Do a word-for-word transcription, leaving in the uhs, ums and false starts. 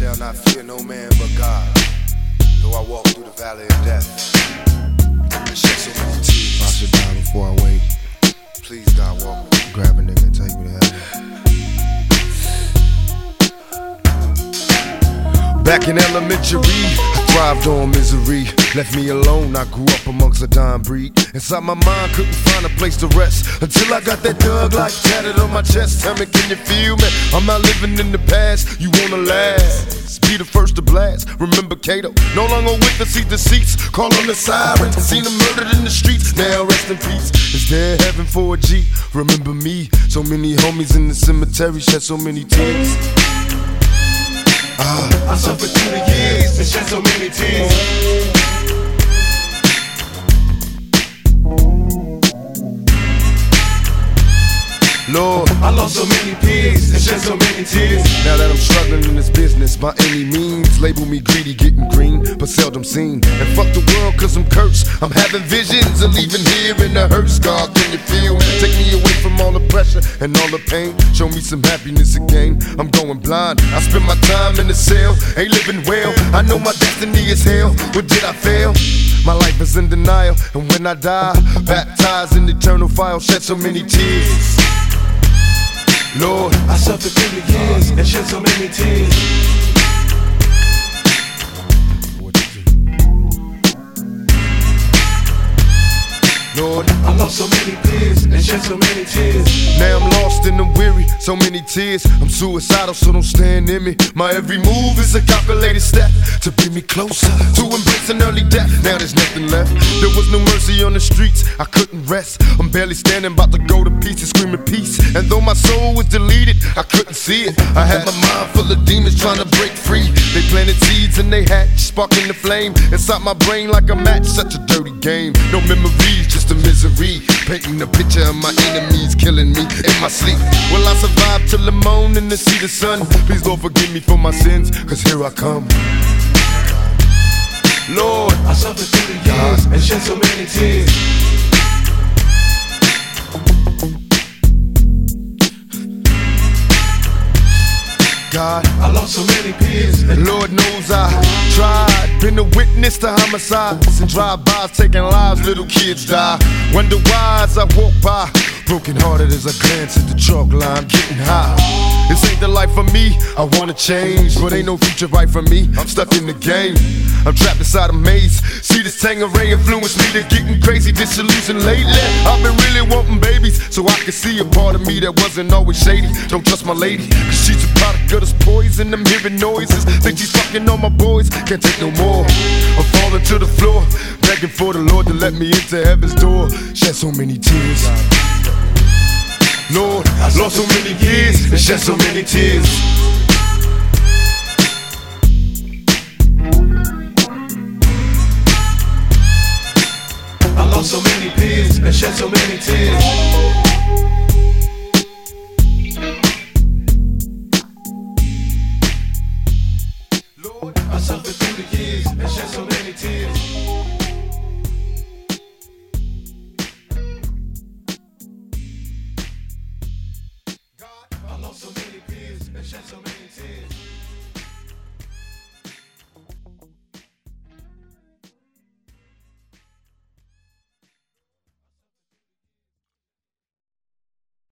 shall not fear no man but God. Though I walk through the valley of death, and shed so many tears. I should die before I wake. Please, God, walk with me. Grab a nigga and take me to heaven. Back in elementary, I thrived on misery. Left me alone, I grew up amongst a dying breed. Inside my mind, couldn't find a place to rest until I got that Thug Life tatted on my chest. Tell me, can you feel me? I'm not living in the past, you wanna last. Be the first to blast. Remember Kato, no longer with the seat deceits. Call on the siren, seen him murdered in the streets. Now rest in peace. Is there heaven for a G? Remember me, so many homies in the cemetery shed so many tears. Uh, I suffered through the years and shed so many tears. Lord, I lost so many peers and shed so many tears. Now that I'm struggling in this business by any means, label me greedy, getting green, but seldom seen. And fuck the world cause I'm cursed. I'm having visions of leaving here in the hearse. God, can you feel me? Take me away from all the pressure and all the pain. Show me some happiness again. I'm going blind. I spend my time in the cell, ain't living well. I know my destiny is hell. What did I fail? My life is in denial, and when I die, baptized in eternal fire, shed so many tears. Lord, I suffered through the years and shed so many tears. Lord, I lost so many peers and shed so many tears. Now I'm lost and I'm weary, so many tears. I'm suicidal, so don't stand in me. My every move is a calculated step to bring me closer to embracing early death. Now there's nothing left. There was no mercy on the streets, I couldn't rest. I'm barely standing, about to go to pieces, screaming peace. And though my soul was deleted, I couldn't see it. I had my mind full of demons trying to break free. They planted seeds and they hatched, sparking the flame inside my brain like a match. Such a dirty game, no memories, just a misery. Painting the picture of my enemies killing me in my sleep. Will I survive till the morning to see the sun? Please Lord forgive me for my sins, cause here I come. Lord, I suffered through the years and shed so many tears. God, I lost so many peers. Lord knows I tried, been a witness to homicides and drive-bys taking lives, little kids die. Wonder why as I walk by, broken hearted as I glance at the chalk line, getting high. This ain't the life for me, I wanna change, but ain't no future right for me. I'm stuck in the game, I'm trapped inside a maze. See this Tangeray influence me to getting crazy, disillusioned lately. I've been really wanting babies, so I can see a part of me that wasn't always shady. Don't trust my lady, cause she's a product of this poison. I'm hearing noises, think she's fucking on my boys. Can't take no more, I'm falling to the floor, begging for the Lord to let me into heaven's door. Shed so many tears. Lord, I lost so many years and shed so many tears. I lost so many peers and shed so many tears. Lord, I suffered through the years and shed so many tears. I lost so many peers and shed so many